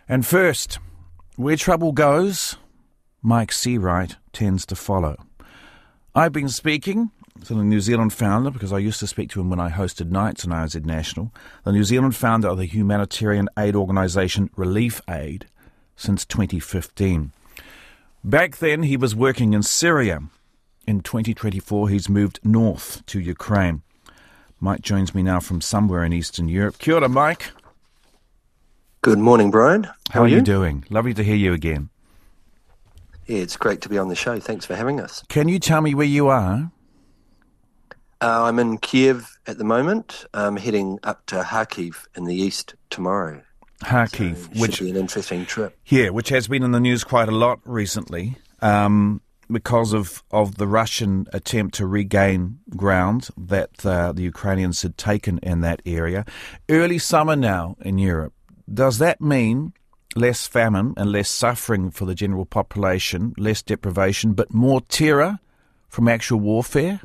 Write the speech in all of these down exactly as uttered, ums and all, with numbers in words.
And first, where trouble goes, Mike Seawright tends to follow. I've been speaking to the New Zealand founder, because I used to speak to him when I hosted nights on R Z National, the New Zealand founder of the humanitarian aid organisation Relief Aid since twenty fifteen. Back then, he was working in Syria. In twenty twenty-four, he's moved north to Ukraine. Mike joins me now from somewhere in Eastern Europe. Kia ora, Mike. Good morning, Brian. How, How are, are you? you doing? Lovely to hear you again. Yeah, it's great to be on the show. Thanks for having us. Can you tell me where you are? Uh, I'm in Kiev at the moment. I'm heading up to Kharkiv in the east tomorrow. Kharkiv, so which should be an interesting trip. Yeah, which has been in the news quite a lot recently um, because of, of the Russian attempt to regain ground that uh, the Ukrainians had taken in that area. Early summer now in Europe. Does that mean less famine and less suffering for the general population, less deprivation, but more terror from actual warfare?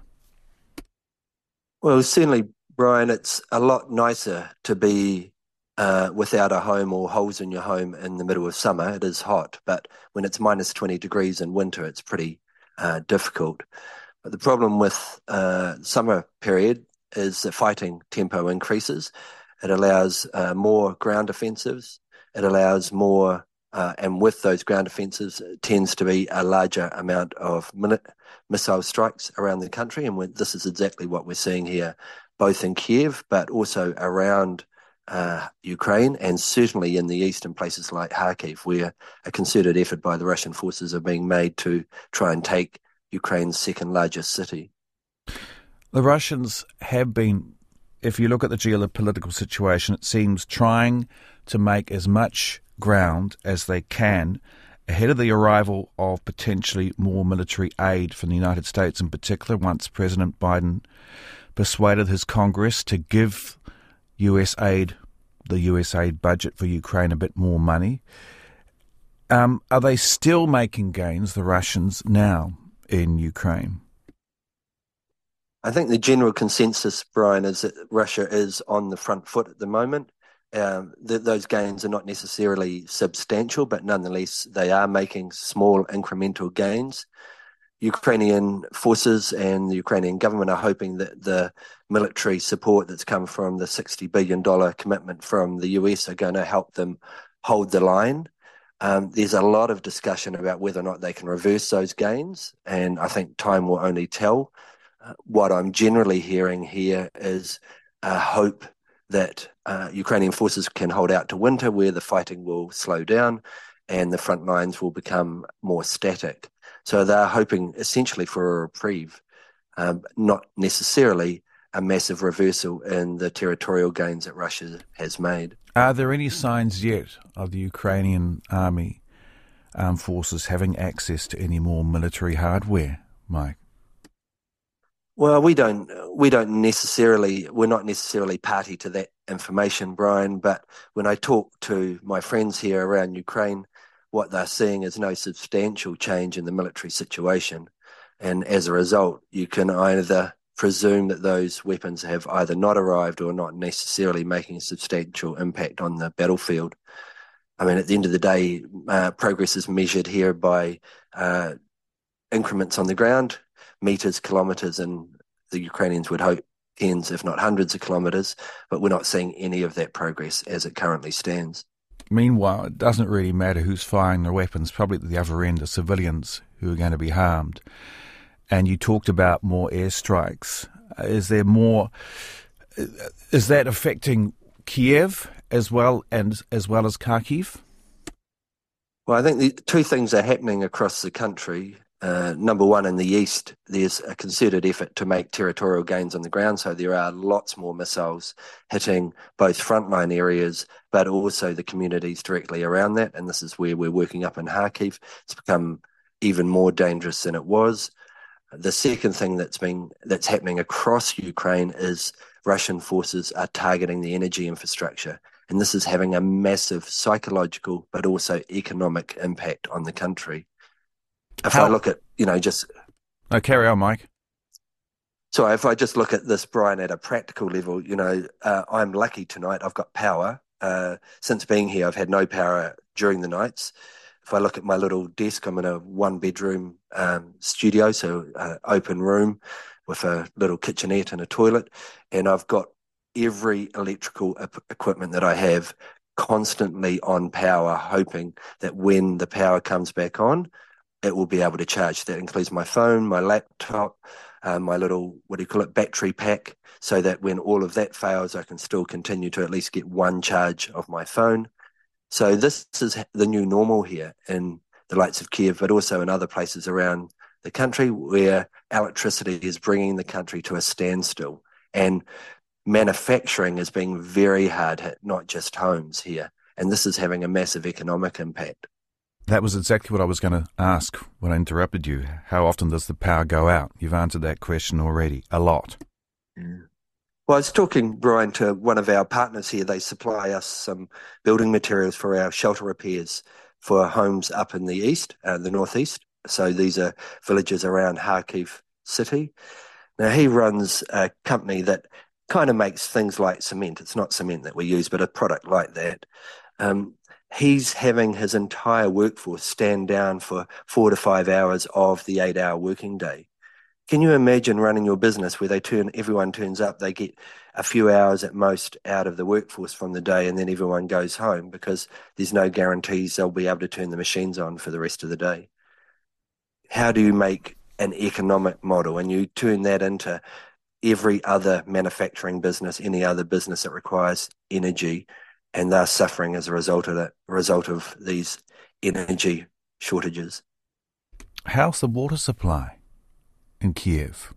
Well, certainly, Brian, it's a lot nicer to be uh, without a home or holes in your home in the middle of summer. It is hot, but when it's minus twenty degrees in winter, it's pretty uh, difficult. But the problem with uh, summer period is the fighting tempo increases. It allows uh, more ground offensives. It allows more, uh, and with those ground offensives, it tends to be a larger amount of missile strikes around the country. And this is exactly what we're seeing here, both in Kiev, but also around uh, Ukraine, and certainly in the east in places like Kharkiv, where a concerted effort by the Russian forces are being made to try and take Ukraine's second largest city. The Russians have been, if you look at the geopolitical situation, it seems trying to make as much ground as they can ahead of the arrival of potentially more military aid from the United States in particular, once President Biden persuaded his Congress to give U S aid, the U S aid budget for Ukraine, a bit more money. Um, are they still making gains, the Russians, now in Ukraine? I think the general consensus, Brian, is that Russia is on the front foot at the moment. Um, th- those gains are not necessarily substantial, but nonetheless, they are making small incremental gains. Ukrainian forces and the Ukrainian government are hoping that the military support that's come from the sixty billion dollars commitment from the U S are going to help them hold the line. Um, there's a lot of discussion about whether or not they can reverse those gains, and I think time will only tell. Uh, what I'm generally hearing here is a hope that uh, Ukrainian forces can hold out to winter, where the fighting will slow down and the front lines will become more static. So they're hoping essentially for a reprieve, um, not necessarily a massive reversal in the territorial gains that Russia has made. Are there any signs yet of the Ukrainian army armed forces having access to any more military hardware, Mike? Well, we don't we don't necessarily, we're not necessarily party to that information, Brian, but when I talk to my friends here around Ukraine, what they're seeing is no substantial change in the military situation. And as a result, you can either presume that those weapons have either not arrived or not necessarily making a substantial impact on the battlefield. I mean, at the end of the day, uh, progress is measured here by uh, increments on the ground, meters, kilometres, and the Ukrainians would hope tens, if not hundreds of kilometres, but we're not seeing any of that progress as it currently stands. Meanwhile, it doesn't really matter who's firing the weapons. Probably at the other end are civilians who are going to be harmed. And you talked about more airstrikes. Is there more? Is that affecting Kiev as well, and as well as Kharkiv? Well, I think the two things are happening across the country. Uh, number one, in the east, there's a concerted effort to make territorial gains on the ground, so there are lots more missiles hitting both frontline areas, but also the communities directly around that, and this is where we're working up in Kharkiv. It's become even more dangerous than it was. The second thing that's been that's happening across Ukraine is Russian forces are targeting the energy infrastructure, and this is having a massive psychological but also economic impact on the country. If How? I look at, you know, just... No, carry on, Mike. So if I just look at this, Brian, at a practical level, you know, uh, I'm lucky tonight. I've got power. Uh, since being here, I've had no power during the nights. If I look at my little desk, I'm in a one-bedroom um, studio, so uh, open room with a little kitchenette and a toilet, and I've got every electrical ep- equipment that I have constantly on power, hoping that when the power comes back on, it will be able to charge. That includes my phone, my laptop, uh, my little, what do you call it, battery pack, so that when all of that fails, I can still continue to at least get one charge of my phone. So this is the new normal here in the likes of Kiev, but also in other places around the country where electricity is bringing the country to a standstill. And manufacturing is being very hard hit, not just homes here. And this is having a massive economic impact. That was exactly what I was going to ask when I interrupted you. How often does the power go out? You've answered that question already. A lot. Yeah. Well, I was talking, Brian, to one of our partners here. They supply us some building materials for our shelter repairs for homes up in the east, uh, the northeast. So these are villages around Kharkiv city. Now, he runs a company that kind of makes things like cement. It's not cement that we use, but a product like that. Um, he's having his entire workforce stand down for four to five hours of the eight-hour working day. Can you imagine running your business where they turn, everyone turns up, they get a few hours at most out of the workforce from the day, and then everyone goes home because there's no guarantees they'll be able to turn the machines on for the rest of the day? How do you make an economic model and you turn that into every other manufacturing business, any other business that requires energy, and they're suffering as a result of that, result of these energy shortages? How's the water supply in Kiev?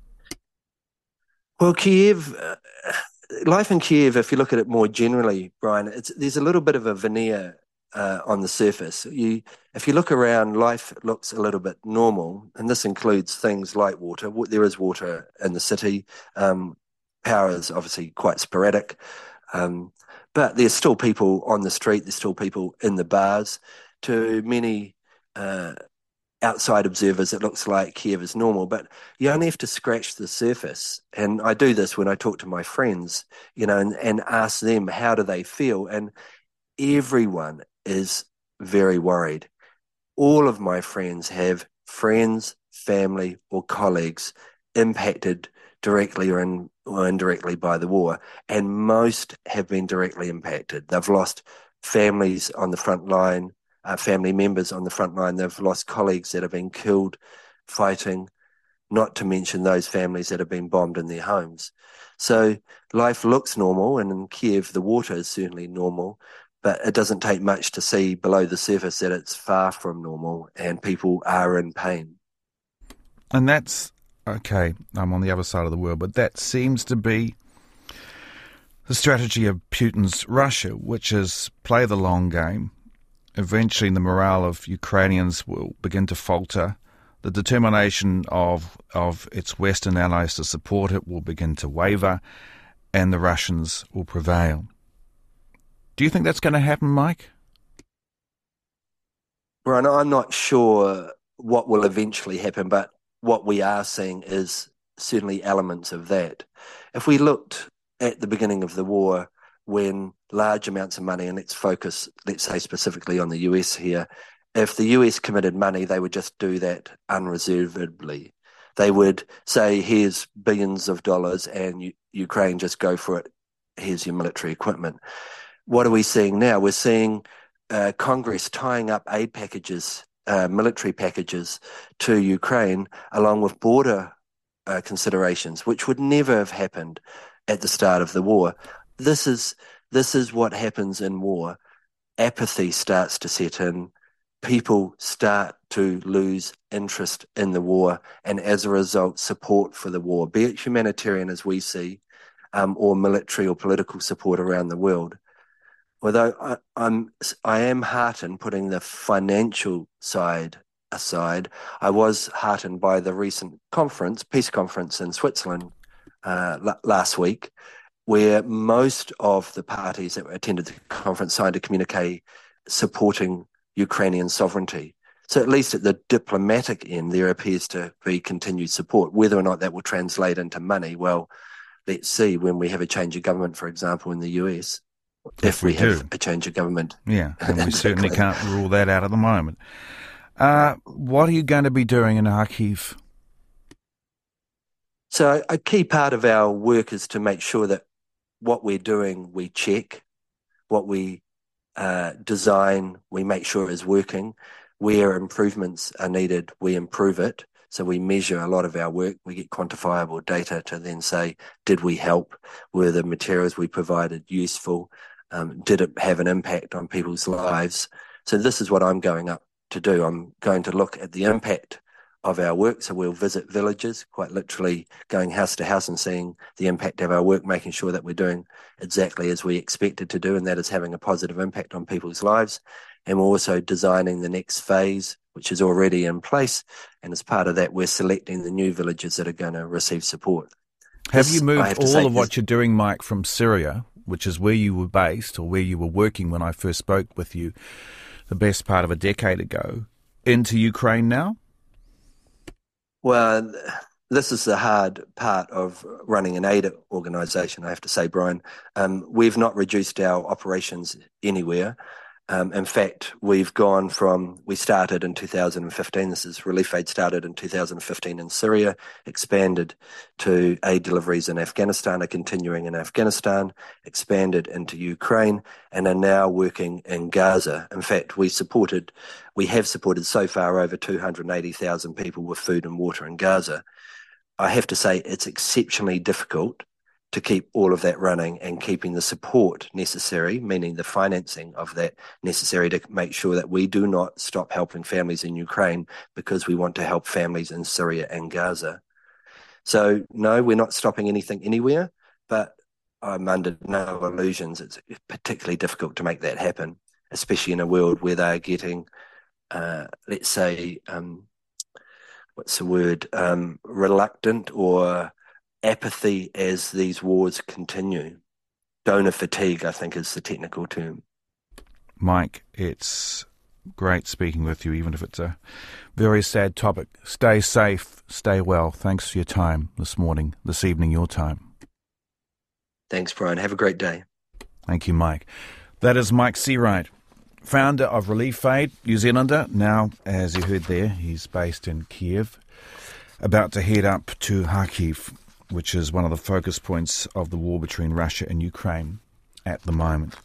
Well, Kiev, uh, life in Kiev, if you look at it more generally, Brian, it's, there's a little bit of a veneer uh, on the surface. You, if you look around, life looks a little bit normal, and this includes things like water. There is water in the city. Um, power is obviously quite sporadic, um, but there's still people on the street. There's still people in the bars. To many uh, outside observers, it looks like Kiev is normal, but you only have to scratch the surface. And I do this when I talk to my friends, you know, and, and ask them, how do they feel? And everyone is very worried. All of my friends have friends, family, or colleagues impacted directly or, in, or indirectly by the war, and most have been directly impacted. They've lost families on the front line, uh, family members on the front line. They've lost colleagues that have been killed fighting, not to mention those families that have been bombed in their homes. So life looks normal, and in Kiev, the water is certainly normal, but it doesn't take much to see below the surface that it's far from normal and people are in pain. And that's, okay, I'm on the other side of the world, but that seems to be the strategy of Putin's Russia, which is play the long game. Eventually the morale of Ukrainians will begin to falter. The determination of of its Western allies to support it will begin to waver, and the Russians will prevail. Do you think that's going to happen, Mike? Brian, I'm not sure what will eventually happen, but what we are seeing is certainly elements of that. If we looked at the beginning of the war, when large amounts of money, and let's focus, let's say specifically on the U S here, if the U S committed money, they would just do that unreservedly. They would say, here's billions of dollars and U- Ukraine, just go for it. Here's your military equipment. What are we seeing now? We're seeing uh, Congress tying up aid packages, uh, military packages to Ukraine, along with border uh, considerations, which would never have happened at the start of the war. This is this is what happens in war. Apathy starts to set in. People start to lose interest in the war, and as a result, support for the war, be it humanitarian as we see, um, or military or political support around the world. Although I, I'm, I am heartened, putting the financial side aside, I was heartened by the recent conference, peace conference in Switzerland uh, l- last week, where most of the parties that attended the conference signed a communique supporting Ukrainian sovereignty. So at least at the diplomatic end, there appears to be continued support. Whether or not that will translate into money, well, let's see when we have a change of government, for example, in the U S. if, if we, we have do. a change of government. Yeah, and we exactly. certainly can't rule that out at the moment. Uh, what are you going to be doing in Kharkiv? So a key part of our work is to make sure that what we're doing, we check. What we uh, design, we make sure is working. Where improvements are needed, we improve it. So we measure a lot of our work. We get quantifiable data to then say, did we help? Were the materials we provided useful? Um, did it have an impact on people's lives? So this is what I'm going up to do. I'm going to look at the impact of our work. So we'll visit villages, quite literally going house to house and seeing the impact of our work, making sure that we're doing exactly as we expected to do, and that is having a positive impact on people's lives. And we're also designing the next phase, which is already in place. And as part of that, we're selecting the new villages that are going to receive support. Have this, you moved have all say, of what you're doing, Mike, from Syria, which is where you were based or where you were working when I first spoke with you the best part of a decade ago, into Ukraine now? Well, this is the hard part of running an aid organisation, I have to say, Brian. Um, we've not reduced our operations anywhere. Um, in fact, we've gone from, we started in two thousand fifteen, this is Relief Aid started in two thousand fifteen in Syria, expanded to aid deliveries in Afghanistan, are continuing in Afghanistan, expanded into Ukraine, and are now working in Gaza. In fact, we supported, we have supported so far over two hundred eighty thousand people with food and water in Gaza. I have to say it's exceptionally difficult to keep all of that running and keeping the support necessary, meaning the financing of that necessary to make sure that we do not stop helping families in Ukraine because we want to help families in Syria and Gaza. So no, we're not stopping anything anywhere, but I'm under no illusions. It's particularly difficult to make that happen, especially in a world where they're getting, uh, let's say, um, what's the word, um, reluctant or apathy as these wars continue. Donor fatigue, I think, is the technical term. Mike, it's great speaking with you, even if it's a very sad topic. Stay safe, stay well. Thanks for your time this morning, this evening, your time. Thanks, Brian. Have a great day. Thank you, Mike. That is Mike Seawright, founder of Relief Aid, New Zealander. Now, as you heard there, he's based in Kiev, about to head up to Kharkiv, which is one of the focus points of the war between Russia and Ukraine at the moment.